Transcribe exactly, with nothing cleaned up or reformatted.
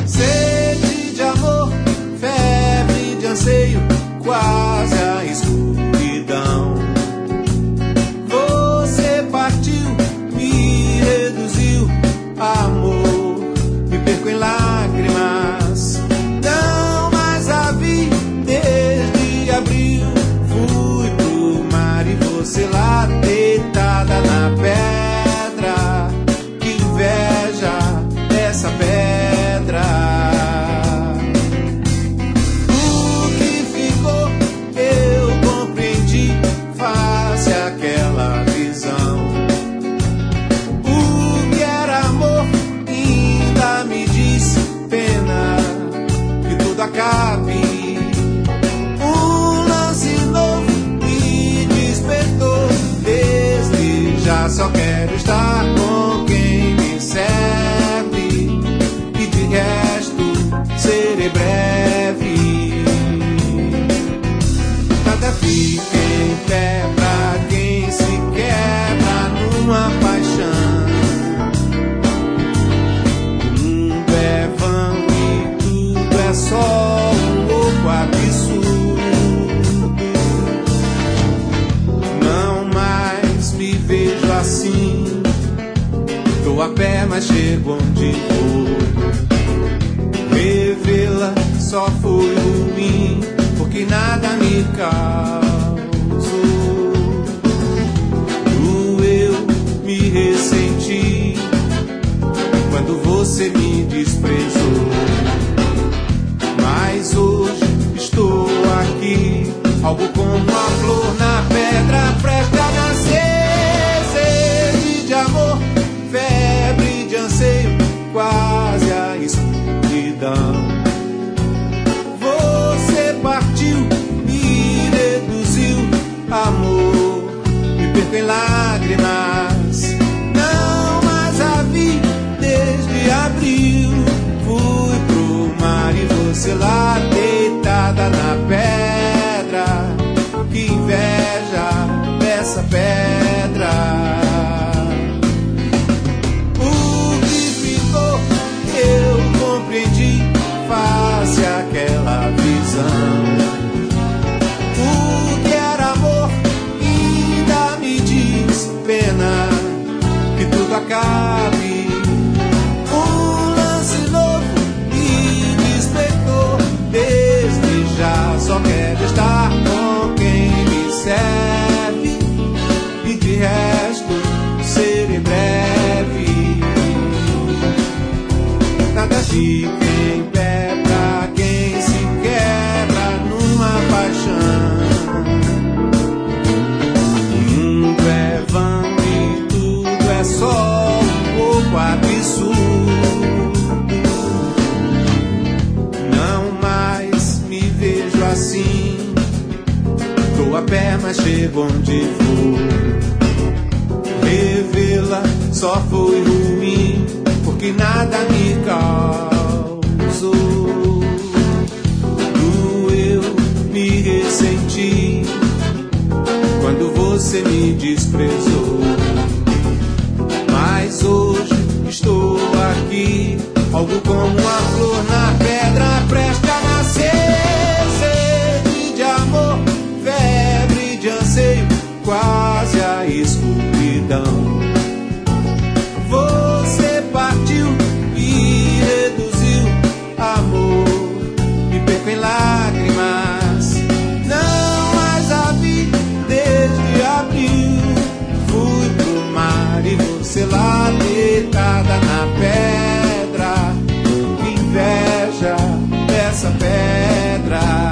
Sede de amor, febre de anseio, quase a escuridão. Você partiu, me reduziu, amor, me perco em lágrimas. Não mais a vi desde abril. Fui pro mar e você lá deitada na pedra. Que inveja dessa pedra. O que ficou eu compreendi face àquela visão. O que era amor ainda me diz pena que tudo acabe. Um lance novo me despertou. Desde já só quero estar com quem me serve, e de resto serei breve. Nada fica em pé pra quem se quebra numa paixão. O mundo é vão e tudo é só um louco absurdo. Não mais me vejo assim. Tô a pé, mas chego onde vou. Revê-la só foi ruim, porque nada me causou. Doeu, me ressenti quando você me desprezou. Mas hoje estou aqui, algo como a flor na pedra, prestes a nascer. Sede de amor, febre de anseio, quase a escuridão. Você partiu, me reduziu, amor, me perco em lágrimas. Não mais a vi desde abril. Fui pro mar e você lá deitada na pedra. Que inveja dessa pedra. O que ficou eu compreendi face àquela visão. O que era amor ainda me diz pena que tudo acabe. Um lance novo me despertou. Desde já só quero estar com quem me serve, e de resto serei breve. Nada fica em pé pra quem se quebra numa paixão. O mundo é vão e tudo é só um pouco absurdo. Não mais me vejo assim. Tô a pé, mas chego onde vou. Revê-la só foi ruim, porque nada me causou. Doeu, me ressenti quando você me desprezou. Mas hoje estou aqui, algo como a flor na pedra, prestes a nascer. Sede de amor, febre de anseio, quase a escuridão. Você partiu e reduziu, amor, me perco em lágrimas. Não mais a vi desde abril. Fui pro mar e você lá deitada na pedra. Que inveja dessa pedra.